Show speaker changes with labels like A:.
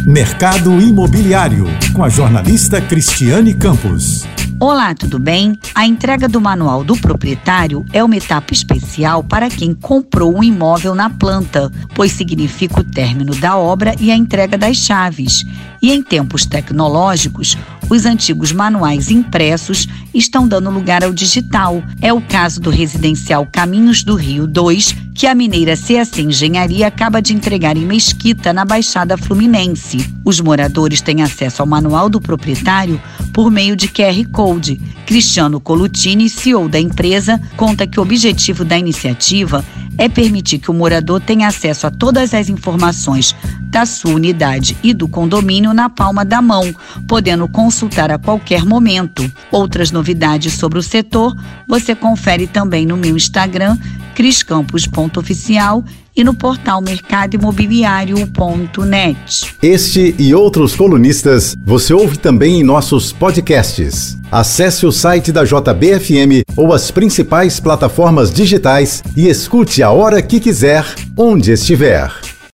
A: Mercado Imobiliário, com a jornalista Cristiane Campos.
B: Olá, tudo bem? A entrega do manual do proprietário é uma etapa especial para quem comprou um imóvel na planta, pois significa o término da obra e a entrega das chaves. E em tempos tecnológicos, os antigos manuais impressos estão dando lugar ao digital. É o caso do residencial Caminhos do Rio 2, que a mineira CAC Engenharia acaba de entregar em Mesquita, na Baixada Fluminense. Os moradores têm acesso ao manual do proprietário por meio de QR Code. Cristiano Colutini, CEO da empresa, conta que o objetivo da iniciativa é permitir que o morador tenha acesso a todas as informações da sua unidade e do condomínio na palma da mão, podendo consultar a qualquer momento. Outras novidades sobre o setor você confere também no meu Instagram, criscampos.oficial, e no portal mercadoimobiliario.net.
C: Este e outros colunistas você ouve também em nossos podcasts. Acesse o site da JBFM ou as principais plataformas digitais e escute a hora que quiser, onde estiver.